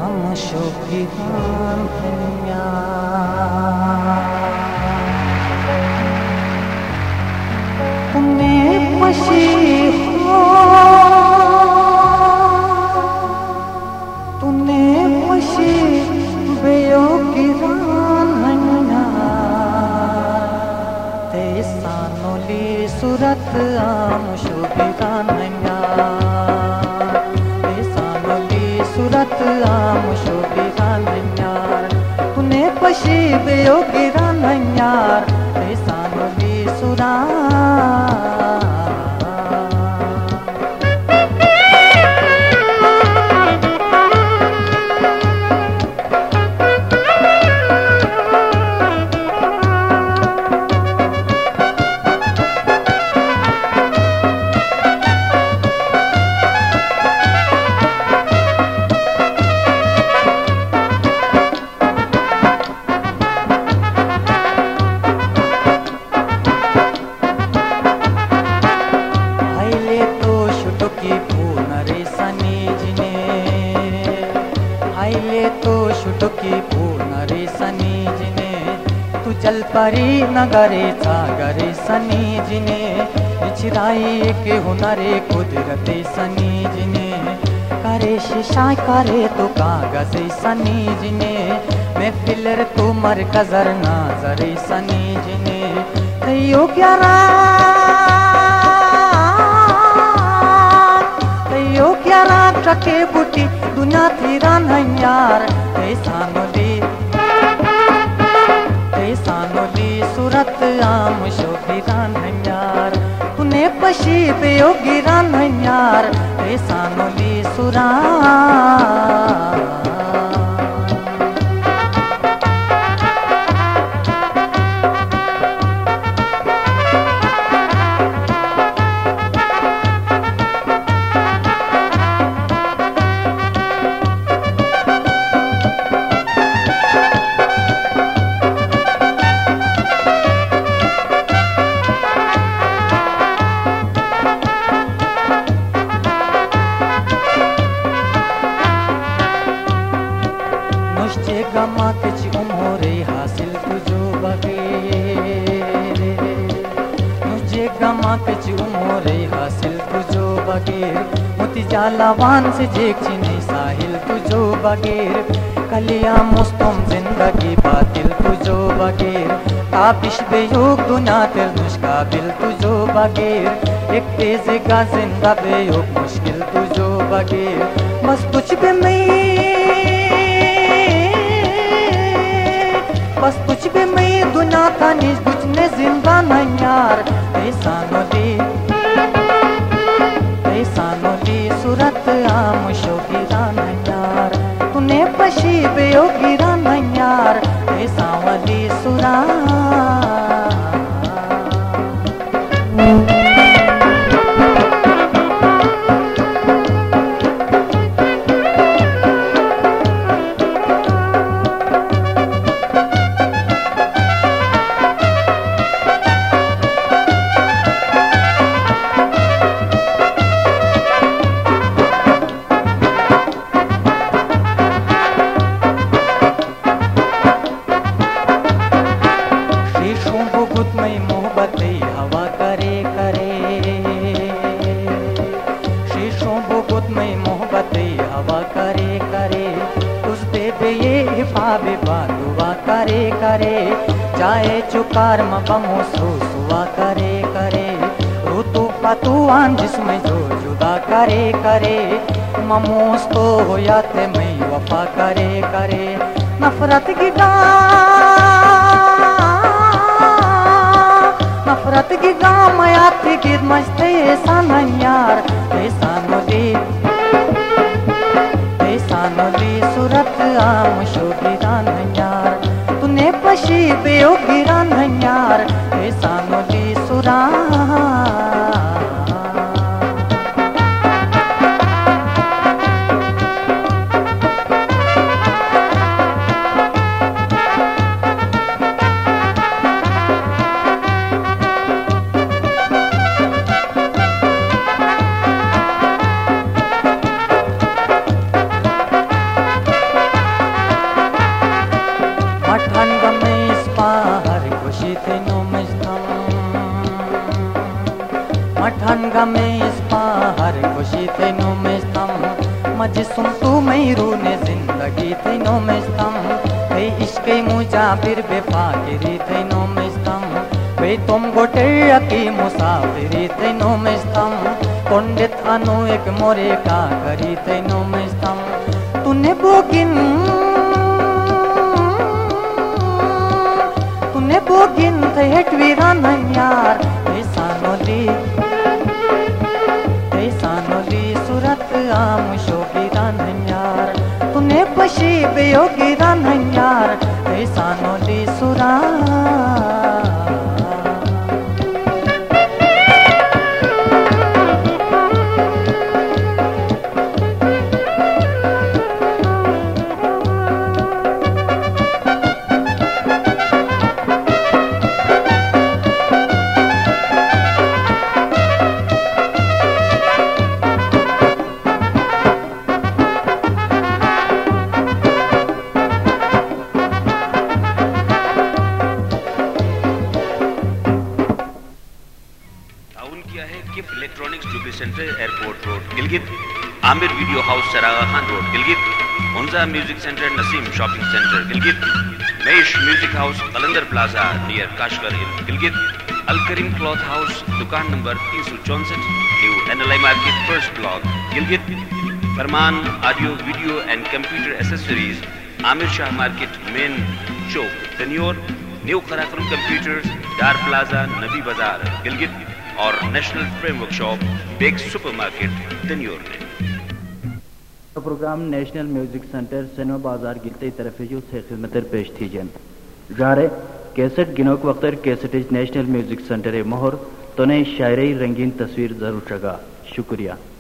Shogiran Hanya Tune pashi ho Tune pashi beyogiran Hanya Te sanoli surat am shogiran Hanya Surat am shogiran hanyar Tune pashi beyogiran hanyar Esanoli surat चल परी नगरे सागरे सनी जिने बिछराई के हुनरे कुदरते सनी जिने करे शीशा करे तो कागज सनी जिने मैं फिलर तो मरकजर नाजरे सनी जिने तैयो क्या रात ट्रके बुटी दुनिया थीरा नयार ऐसा नदी Sanoli surat am shogiran hanyar Tune pashi beyogiran hanyar Sanoli surat गमा किच उमरे हासिल तुझो बगैर मुझे गमा किच उमरे हासिल तुझो बगैर मोती जालावान से जेक चिने साहिल तुझो बगैर कलिया मुस्तम जिंदगी बातिल तुझो बगैर ताबिश बेयोग दुनिया तेर मुश्काबिल तुझो बगैर एक तेज का जिंदा बेयोग मुश्किल तुझो बगैर बस तुझ पे बस तुझ पे मैं दुनिया का निज बुझने जिंदा नहीं यार ऐसा नदी सूरत आम शोगिरान यार तूने पशी बेयोगिरान यार ऐसा वाली सूरत हवा करे करे शीशों बुगुत में मोहब्बत हवा करे करे उस बेबे ये हिफाबे बादुआ करे करे चाहे चुकार मबमो सुआ करे करे ऋतु पतुआन जिसमें जो जुदा करे करे ममोस तो हो जाते मैं वफा करे करे नफरत की नफरत की गाम आती गिर मचते ऐसा नहीं यार ऐसा नदी सूरत आम शोगिरान यार तूने पशी बेयोगिरान यार ऐसा नदी सूरत गमे इस हर खुशी तेनो में स्तम मजिसुम तू मैरू ने जिंदगी तेनो में स्तम भई इश्क मुजाबिर बेफाकिरी तेनो में स्तम भई तुम गोटे की मुसाफिरी तेनो में स्तम पंडित अनु एक मोरे का करी तेनो में स्तम तूने बोगिन थे हेटवीरा नन्यार ऐसानोली सूरत आम शोगिरा नन्यार तूने पशी बेयोगिरा नन्यार ऐसानोली सुरा electronics jubilee centre airport road Gilgit Aamir video house सरागा खान रोड गिलगित मुंजा music centre Naseem shopping centre Gilgit मेश music house Qalandar plaza near Kashgar Gilgit Al Karim cloth house दुकान number 364 new NLI market first block Gilgit Farman audio video and computer accessories Aamir Shah market main chowk तनियोर new Karakoram computers Dar plaza Nabi Bazaar Gilgit और national frame workshop bag supermarket तनियोर में programme national music centre cinema बाजार गिलते तरफ से खिदमत पेश थी जन जारे कैसेट गिनोक वक्तर कैसेट नेशनल म्यूजिक सेंटर मोहर तो ने शायरी रंगीन तस्वीर जरूर चगा शुक्रिया।